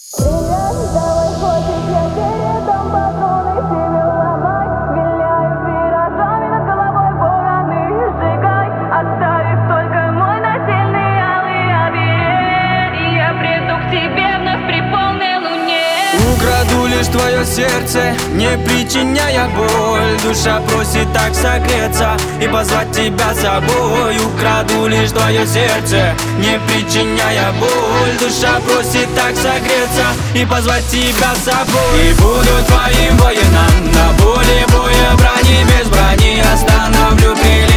Привет, давай хочешь, я передам патроны себе ломай. Виляю виражами над головой, вороны сжигай, оставив только мой насильный алый оберег. И я приду к тебе вновь при полной луне. Украду лишь твое сердце, не причиняя боль. Душа просит так согреться и позвать тебя с собой. Украду лишь твое сердце, не причиняя боль. Душа просит так согреться и позвать тебя с собой. И буду твоим воином на поле боя, брони без брони. Остановлю крылья